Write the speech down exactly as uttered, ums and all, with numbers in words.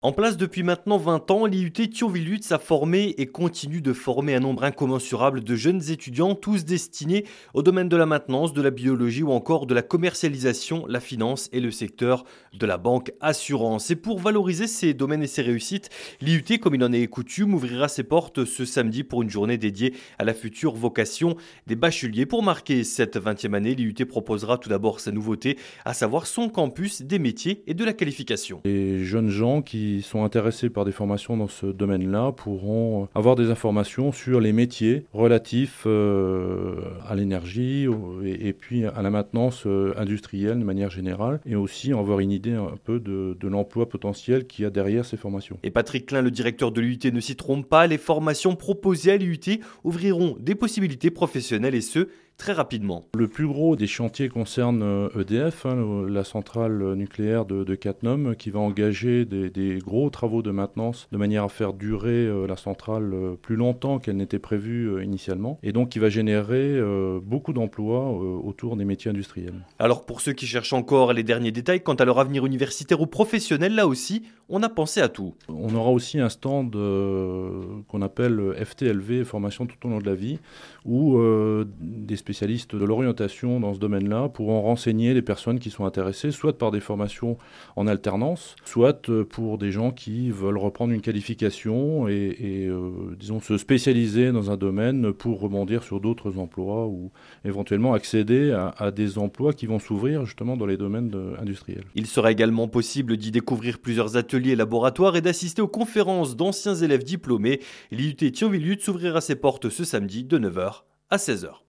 En place depuis maintenant vingt ans, l'I U T Thionville-Lutz a formé et continue de former un nombre incommensurable de jeunes étudiants, tous destinés au domaine de la maintenance, de la biologie ou encore de la commercialisation, la finance et le secteur de la banque assurance. Et pour valoriser ces domaines et ces réussites, l'I U T, comme il en est coutume, ouvrira ses portes ce samedi pour une journée dédiée à la future vocation des bacheliers. Pour marquer cette vingtième année, l'I U T proposera tout d'abord sa nouveauté, à savoir son campus des métiers et de la qualification. Les jeunes gens qui sont intéressés par des formations dans ce domaine-là pourront avoir des informations sur les métiers relatifs euh, à l'énergie et, et puis à la maintenance euh, industrielle de manière générale, et aussi avoir une idée un peu de, de l'emploi potentiel qu'il y a derrière ces formations. Et Patrick Klein, le directeur de l'U U T, ne s'y trompe pas, les formations proposées à l'I U T ouvriront des possibilités professionnelles et ce, très rapidement. Le plus gros des chantiers concerne E D F, hein, la centrale nucléaire de, de Cattenom, qui va engager des, des gros travaux de maintenance de manière à faire durer euh, la centrale euh, plus longtemps qu'elle n'était prévue euh, initialement, et donc qui va générer euh, beaucoup d'emplois euh, autour des métiers industriels. Alors pour ceux qui cherchent encore les derniers détails quant à leur avenir universitaire ou professionnel, là aussi, on a pensé à tout. On aura aussi un stand euh, qu'on appelle F T L V, formation tout au long de la vie, où euh, des spécialistes de l'orientation dans ce domaine-là pourront renseigner les personnes qui sont intéressées, soit par des formations en alternance, soit pour des gens qui veulent reprendre une qualification et, et euh, disons, se spécialiser dans un domaine pour rebondir sur d'autres emplois ou éventuellement accéder à, à des emplois qui vont s'ouvrir justement dans les domaines de, industriels. Il sera également possible d'y découvrir plusieurs ateliers et laboratoires et d'assister aux conférences d'anciens élèves diplômés. L'I U T Thionville-Lutz s'ouvrira ses portes ce samedi de neuf heures à seize heures.